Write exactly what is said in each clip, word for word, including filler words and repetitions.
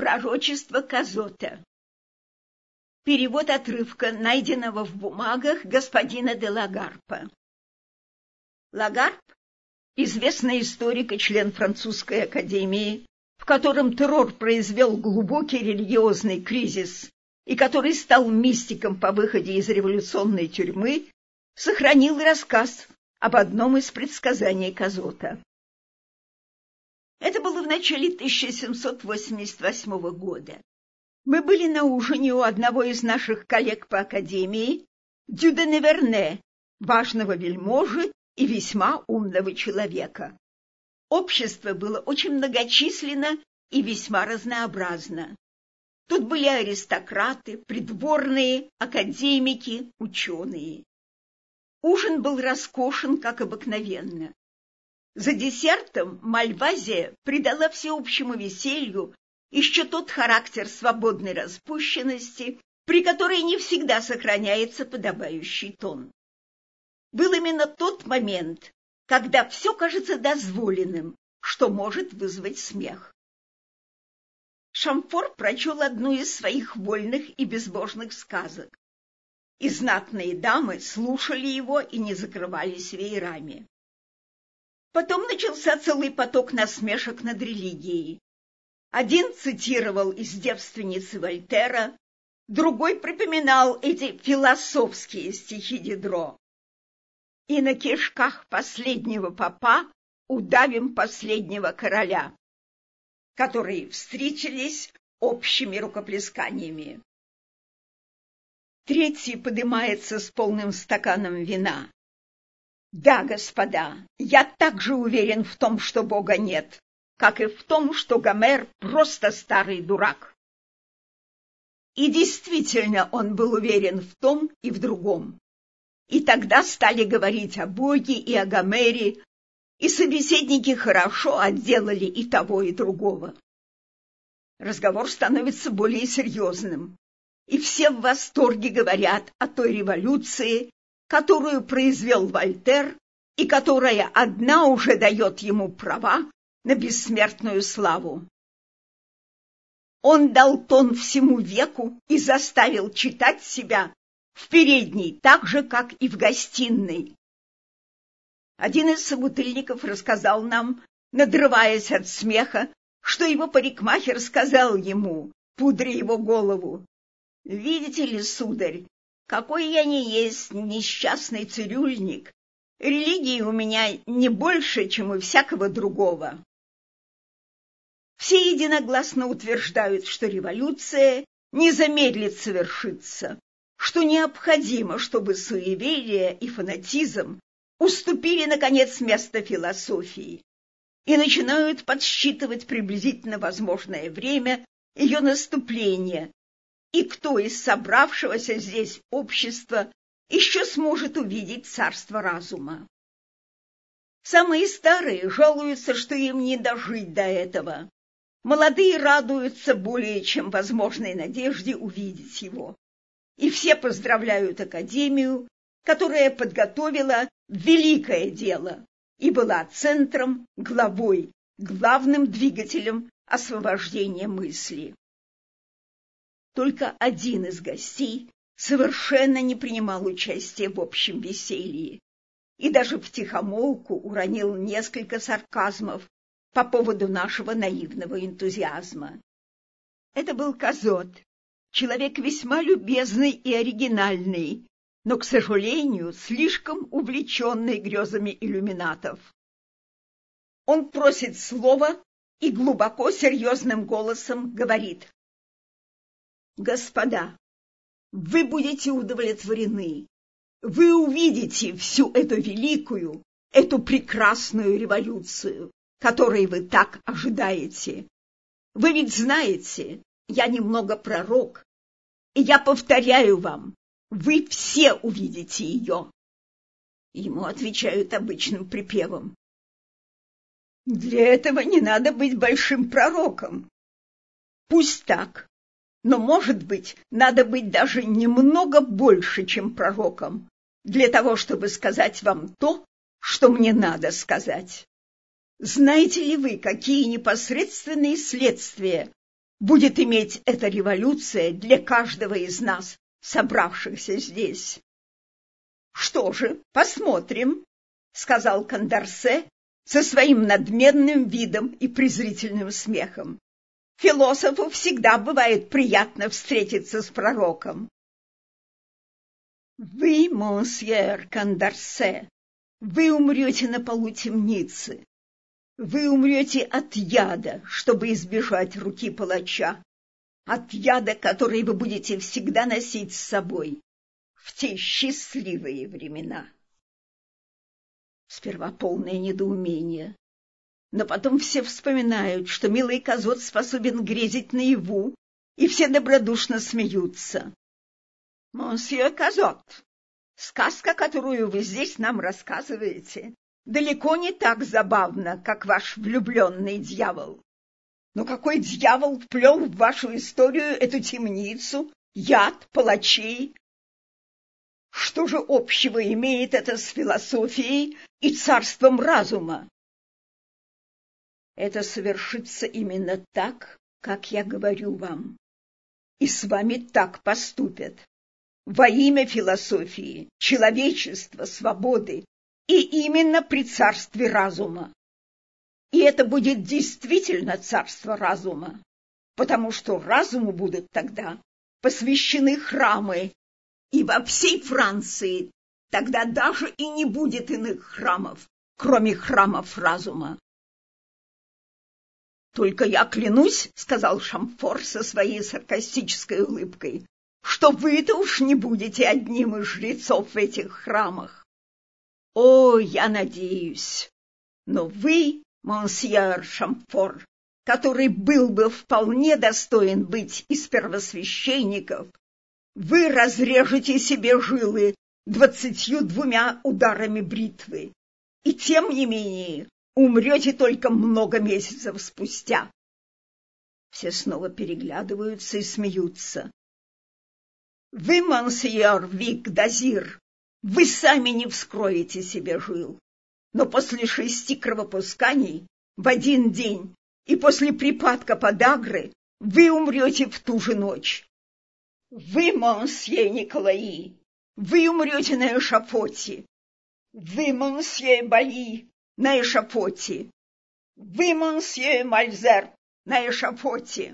Пророчество Казота. Перевод отрывка, найденного в бумагах господина де Лагарпа. Лагарп – известный историк и член французской академии, в котором террор произвел глубокий религиозный кризис и который стал мистиком по выходе из революционной тюрьмы, сохранил рассказ об одном из предсказаний Казота. Это было в начале тысяча семьсот восемьдесят восьмого года. Мы были на ужине у одного из наших коллег по академии, Дю де Неверне, важного вельможи и весьма умного человека. Общество было очень многочисленно и весьма разнообразно. Тут были аристократы, придворные, академики, ученые. Ужин был роскошен, как обыкновенно. За десертом Мальвазия придала всеобщему веселью еще тот характер свободной распущенности, при которой не всегда сохраняется подобающий тон. Был именно тот момент, когда все кажется дозволенным, что может вызвать смех. Шамфор прочел одну из своих вольных и безбожных сказок, и знатные дамы слушали его и не закрывались веерами. Потом начался целый поток насмешек над религией. Один цитировал из «Девственницы» Вольтера, другой припоминал эти философские стихи Дидро. «И на кишках последнего попа удавим последнего короля», которые встретились общими рукоплесканиями. Третий поднимается с полным стаканом вина. «Да, господа, я так же уверен в том, что Бога нет, как и в том, что Гомер просто старый дурак». И действительно он был уверен в том и в другом. И тогда стали говорить о Боге и о Гомере, и собеседники хорошо отделали и того, и другого. Разговор становится более серьезным, и все в восторге говорят о той революции, которую произвел Вольтер и которая одна уже дает ему права на бессмертную славу. Он дал тон всему веку и заставил читать себя в передней так же, как и в гостиной. Один из собутыльников рассказал нам, надрываясь от смеха, что его парикмахер сказал ему, пудря его голову: «Видите ли, сударь, какой я не есть несчастный цирюльник, религии у меня не больше, чем у всякого другого». Все единогласно утверждают, что революция не замедлит совершиться, что необходимо, чтобы суеверие и фанатизм уступили, наконец, место философии, и начинают подсчитывать приблизительно возможное время ее наступления, и кто из собравшегося здесь общества еще сможет увидеть царство разума. Самые старые жалуются, что им не дожить до этого. Молодые радуются более чем возможной надежде увидеть его. И все поздравляют Академию, которая подготовила великое дело и была центром, главой, главным двигателем освобождения мысли. Только один из гостей совершенно не принимал участия в общем веселье и даже втихомолку уронил несколько сарказмов по поводу нашего наивного энтузиазма. Это был Казот, человек весьма любезный и оригинальный, но, к сожалению, слишком увлеченный грезами иллюминатов. Он просит слова и глубоко серьезным голосом говорит: «Господа, вы будете удовлетворены. Вы увидите всю эту великую, эту прекрасную революцию, которой вы так ожидаете. Вы ведь знаете, я немного пророк, и я повторяю вам, вы все увидите ее». Ему отвечают обычным припевом: «Для этого не надо быть большим пророком». Пусть так. Но, может быть, надо быть даже немного больше, чем пророком, для того, чтобы сказать вам то, что мне надо сказать. Знаете ли вы, какие непосредственные следствия будет иметь эта революция для каждого из нас, собравшихся здесь. Что же, посмотрим, сказал Кондорсе со своим надменным видом и презрительным смехом. Философу всегда бывает приятно встретиться с пророком. Вы, монсьер Кондорсе, вы умрете на полу темницы. Вы умрете от яда, чтобы избежать руки палача, от яда, который вы будете всегда носить с собой в те счастливые времена. Сперва полное недоумение, но потом все вспоминают, что милый Казот способен грезить наяву, и все добродушно смеются. Монсье Казот, сказка, которую вы здесь нам рассказываете, далеко не так забавна, как ваш влюбленный дьявол. Но какой дьявол вплел в вашу историю эту темницу, яд, палачей? Что же общего имеет это с философией и царством разума? Это совершится именно так, как я говорю вам. И с вами так поступят. Во имя философии, человечества, свободы, и именно при царстве разума. И это будет действительно царство разума, потому что разуму будут тогда посвящены храмы, и во всей Франции тогда даже и не будет иных храмов, кроме храмов разума. «Только я клянусь, — сказал Шамфор со своей саркастической улыбкой, — что вы-то уж не будете одним из жрецов в этих храмах. О, я надеюсь, но вы, монсьер Шамфор, который был бы вполне достоин быть из первосвященников, вы разрежете себе жилы двадцатью двумя ударами бритвы, и тем не менее умрете только много месяцев спустя. Все снова переглядываются и смеются. Вы, монсьер Вик-Дазир, вы сами не вскроете себе жил, но после шести кровопусканий в один день и после припадка подагры вы умрете в ту же ночь. Вы, монсье Николаи, вы умрете на эшафоте. Вы, монсье Бали, на эшафоте. Вы, монсье Мальзер, на эшафоте.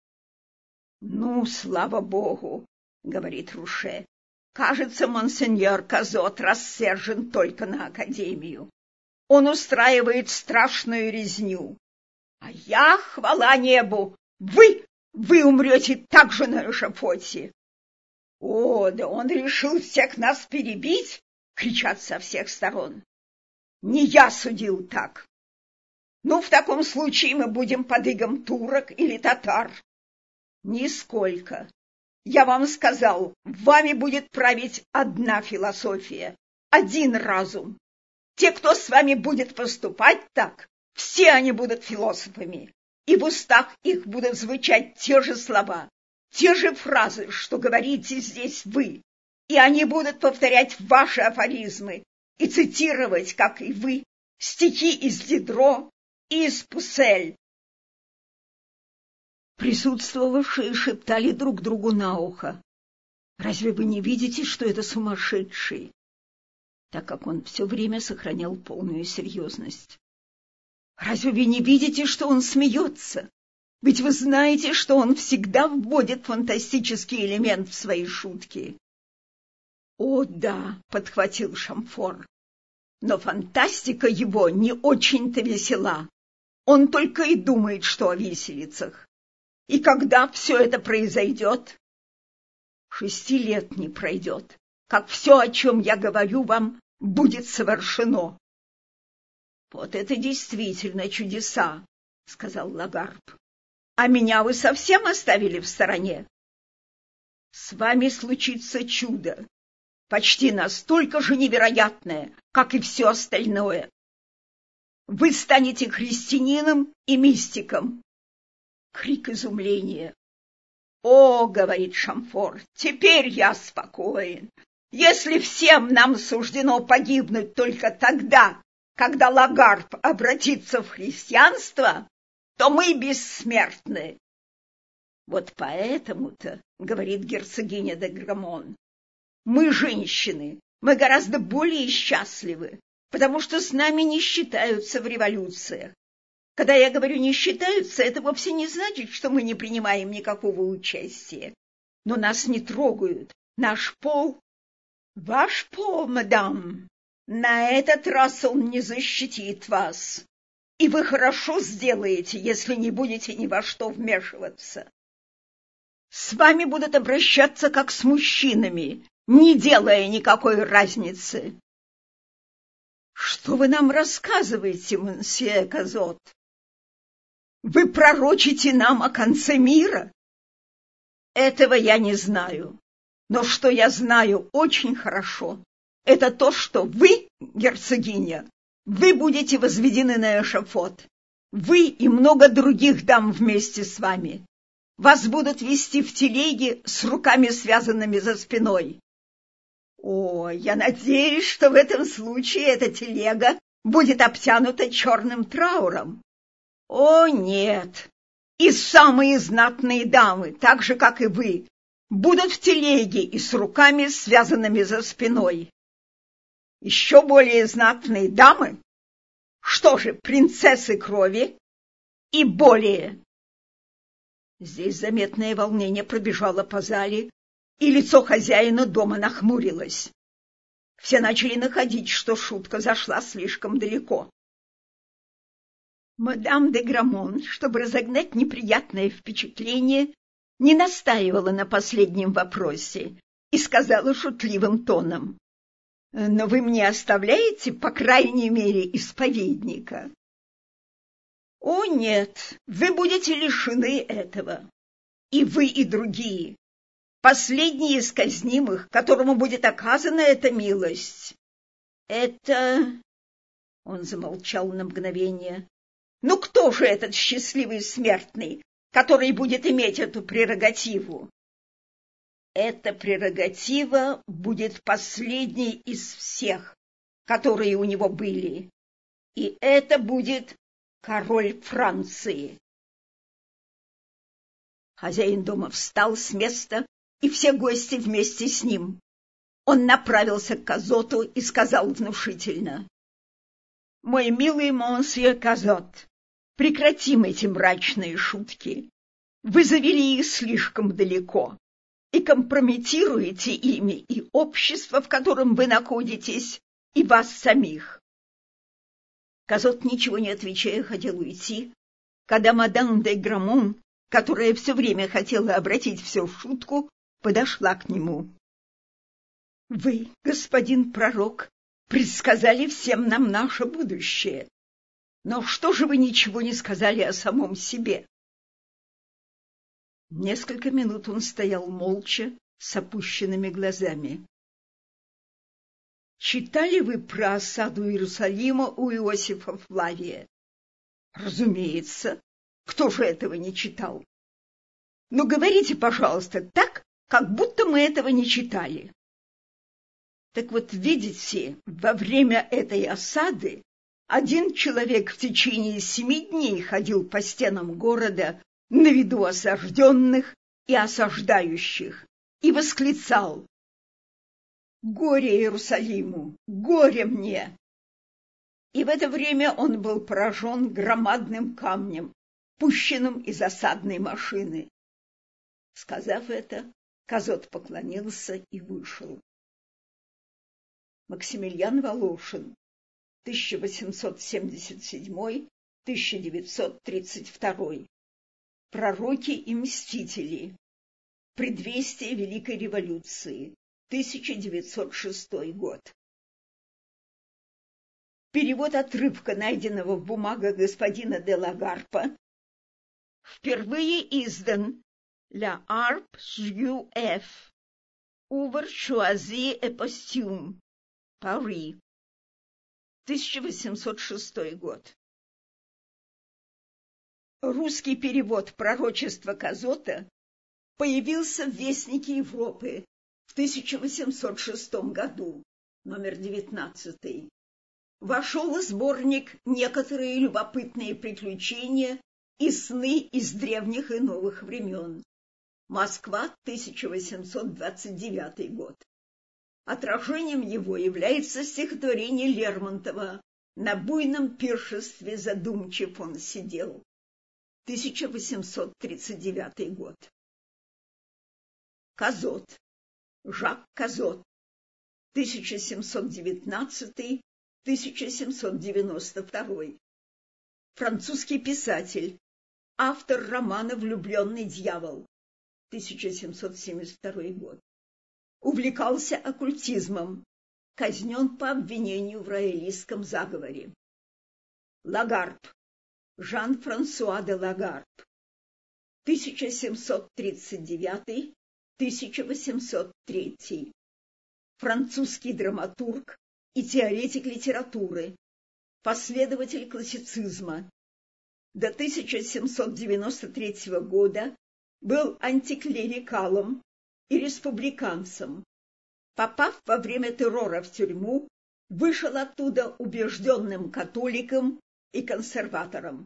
Ну, слава богу, говорит Руше. Кажется, монсеньор Казот рассержен только на Академию. Он устраивает страшную резню. А я, хвала небу, вы, вы умрете также на эшафоте. О, да он решил всех нас перебить, кричат со всех сторон. Не я судил так. Ну, в таком случае мы будем под игом турок или татар. Нисколько. Я вам сказал, вами будет править одна философия, один разум. Те, кто с вами будет поступать так, все они будут философами, и в устах их будут звучать те же слова, те же фразы, что говорите здесь вы, и они будут повторять ваши афоризмы и цитировать, как и вы, стихи из Дидро и из Пуссель. Присутствовавшие шептали друг другу на ухо. «Разве вы не видите, что это сумасшедший?» Так как он все время сохранял полную серьезность. «Разве вы не видите, что он смеется? Ведь вы знаете, что он всегда вводит фантастический элемент в свои шутки». «О, да», — подхватил Шамфор, — «но фантастика его не очень-то весела. Он только и думает, что о виселицах. И когда все это произойдет? Шести лет не пройдет, как все, о чем я говорю вам, будет совершено». «Вот это действительно чудеса», — сказал Лагарб. «А меня вы совсем оставили в стороне? С вами случится чудо, почти настолько же невероятное, как и все остальное. Вы станете христианином и мистиком». Крик изумления. «О, — говорит Шамфор, — теперь я спокоен. Если всем нам суждено погибнуть только тогда, когда Лагарб обратится в христианство, то мы бессмертны. Вот поэтому-то, говорит герцогиня де Грамон, мы, женщины, мы гораздо более счастливы, потому что с нами не считаются в революциях. Когда я говорю «не считаются», это вовсе не значит, что мы не принимаем никакого участия. Но нас не трогают. Наш пол... Ваш пол, мадам, на этот раз он не защитит вас. И вы хорошо сделаете, если не будете ни во что вмешиваться. С вами будут обращаться как с мужчинами, не делая никакой разницы. Что вы нам рассказываете, мсье Казот? Вы пророчите нам о конце мира? Этого я не знаю. Но что я знаю очень хорошо, это то, что вы, герцогиня, вы будете возведены на эшафот. Вы и много других дам вместе с вами. Вас будут везти в телеге с руками, связанными за спиной. О, я надеюсь, что в этом случае эта телега будет обтянута черным трауром. О, нет! И самые знатные дамы, так же, как и вы, будут в телеге и с руками, связанными за спиной. Еще более знатные дамы? Что же, принцессы крови? И более. Здесь заметное волнение пробежало по зале, и лицо хозяина дома нахмурилось. Все начали находить, что шутка зашла слишком далеко. Мадам де Грамон, чтобы разогнать неприятное впечатление, не настаивала на последнем вопросе и сказала шутливым тоном: «Но вы мне оставляете, по крайней мере, исповедника?» «О, нет, вы будете лишены этого. И вы, и другие. Последний из казнимых, которому будет оказана эта милость, это...» Он замолчал на мгновение. «Ну кто же этот счастливый смертный, который будет иметь эту прерогативу?» «Эта прерогатива будет последней из всех, которые у него были, и это будет король Франции». Хозяин дома встал с места, и все гости вместе с ним. Он направился к Казоту и сказал внушительно: «Мой милый монсье Казот, прекратим эти мрачные шутки. Вы завели их слишком далеко и компрометируете ими и общество, в котором вы находитесь, и вас самих». Казот, ничего не отвечая, хотел уйти, когда мадам де Грамон, которая все время хотела обратить все в шутку, подошла к нему. «Вы, господин пророк, предсказали всем нам наше будущее. Но что же вы ничего не сказали о самом себе?» Несколько минут он стоял молча, с опущенными глазами. «Читали вы про осаду Иерусалима у Иосифа Флавия?» «Разумеется. Кто же этого не читал? Но говорите, пожалуйста, так, как будто мы этого не читали». Так вот, видите, во время этой осады один человек в течение семи дней ходил по стенам города на виду осажденных и осаждающих и восклицал: «Горе Иерусалиму! Горе мне!» И в это время он был поражен громадным камнем, пущенным из осадной машины. Сказав это, Казот поклонился и вышел. Максимилиан Волошин, тысяча восемьсот семьдесят седьмой — тысяча девятьсот тридцать второй. Пророки и мстители. Предвестие Великой революции. тысяча девятьсот шестой год. Перевод отрывка, найденного в бумагах господина де Лагарпа, впервые издан «La Harpe Juif, Ouvre choisi et posthume», Пари, тысяча восемьсот шестой год. Русский перевод пророчества Казота появился в Вестнике Европы в тысяча восемьсот шестом году, номер девятнадцатый. Вошел в сборник «Некоторые любопытные приключения и сны из древних и новых времен», Москва, тысяча восемьсот двадцать девятый год. Отражением его является стихотворение Лермонтова «На буйном пиршестве задумчив он сидел», тысяча восемьсот тридцать девятый год. Казот. Жак Казот. тысяча семьсот девятнадцатый — тысяча семьсот девяносто второй. Французский писатель, автор романа «Влюбленный дьявол», тысяча семьсот семьдесят второй год. Увлекался оккультизмом, казнен по обвинению в роялистском заговоре. Лагарб. Жан-Франсуа де Лагарб. тысяча семьсот тридцать девятый — тысяча восемьсот третий. Французский драматург и теоретик литературы, последователь классицизма. До тысяча семьсот девяносто третьего года был антиклерикалом и республиканцем. Попав во время террора в тюрьму, вышел оттуда убежденным католиком и консерватором.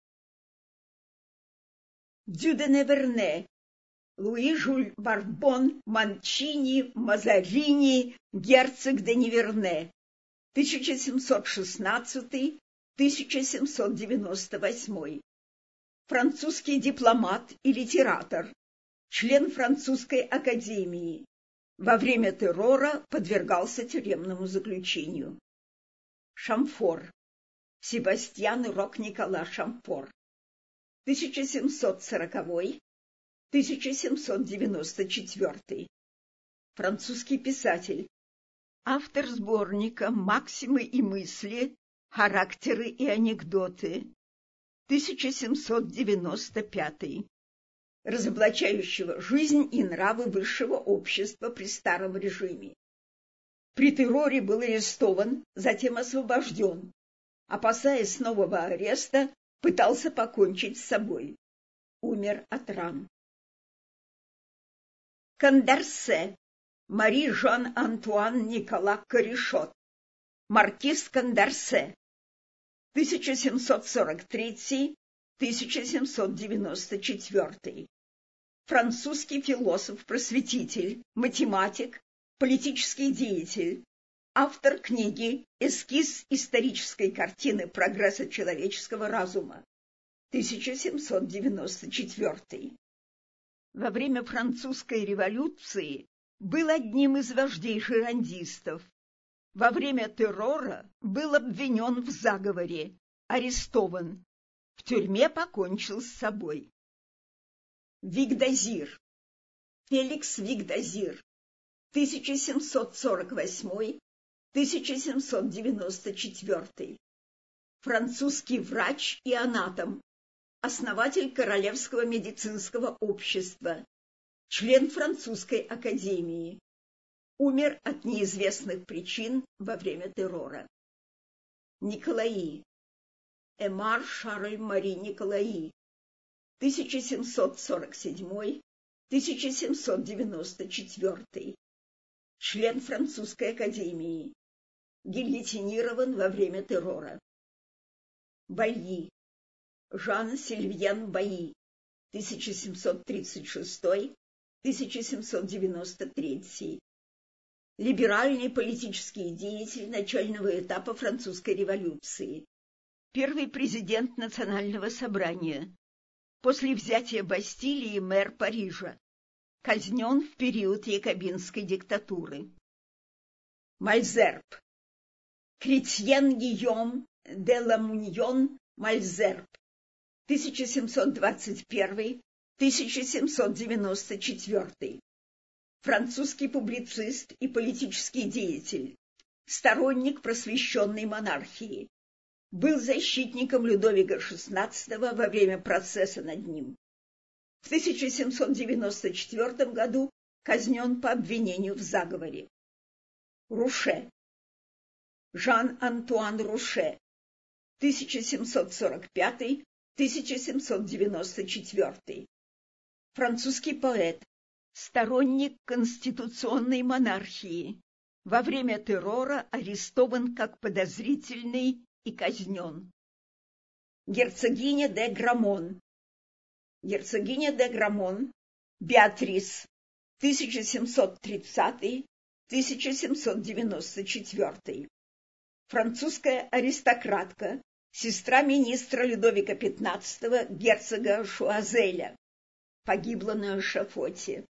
Дю де Неверне. Луи Жюль Барбон Манчини Мазарини, герцог де Неверне, тысяча семьсот шестнадцатый — тысяча семьсот девяносто восьмой. Французский дипломат и литератор, член французской академии. Во время террора подвергался тюремному заключению. Шамфор. Себастьян Рок-Никола Шамфор. тысяча семьсот сороковой — тысяча семьсот девяносто четвёртый. Французский писатель. Автор сборника «Максимы и мысли. Характеры и анекдоты», тысяча семьсот девяносто пятый. Разоблачающего жизнь и нравы высшего общества при старом режиме. При терроре был арестован, затем освобожден. Опасаясь нового ареста, пытался покончить с собой. Умер от ран. Кондорсе. Мари-Жан-Антуан Никола Корешот. Маркиз Кондорсе. тысяча семьсот сорок третий — тысяча семьсот девяносто четвёртый. Французский философ-просветитель, математик, политический деятель, автор книги «Эскиз исторической картины прогресса человеческого разума», тысяча семьсот девяносто четвёртый. Во время французской революции был одним из вождей жирандистов. Во время террора был обвинен в заговоре, арестован. В тюрьме покончил с собой. Вигдозир. Феликс Вигдозир. тысяча семьсот сорок восьмой — тысяча семьсот девяносто четвёртый. Французский врач и анатом, основатель Королевского медицинского общества, член французской академии. Умер от неизвестных причин во время террора. Николаи. Эмар Шарль Мари Николаи. тысяча семьсот сорок седьмой — тысяча семьсот девяносто четвёртый. Член французской академии. Гильотинирован во время террора. Байи. Жан-Сильвьен Байи. тысяча семьсот тридцать шестой — тысяча семьсот девяносто третий. Либеральный политический деятель начального этапа французской революции. Первый президент Национального собрания. После взятия Бастилии мэр Парижа. Казнен в период якобинской диктатуры. Мальзерб. Кретьен Гийом де Ламуньон Мальзерб. тысяча семьсот двадцать первый — тысяча семьсот девяносто четвёртый. Французский публицист и политический деятель, сторонник просвещенной монархии. Был защитником Людовика шестнадцатого во время процесса над ним. В тысяча семьсот девяносто четвёртом году казнен по обвинению в заговоре. Руше. Жан-Антуан Руше. тысяча семьсот сорок пятый — тысяча семьсот девяносто четвёртый. Французский поэт, сторонник конституционной монархии. Во время террора арестован как подозрительный и казнен. Герцогиня де Грамон. Герцогиня де Грамон Беатрис, тысяча семьсот тридцатый — тысяча семьсот девяносто четвёртый. Французская аристократка, сестра министра Людовика пятнадцатого, герцога Шуазеля. Погибла на эшафоте.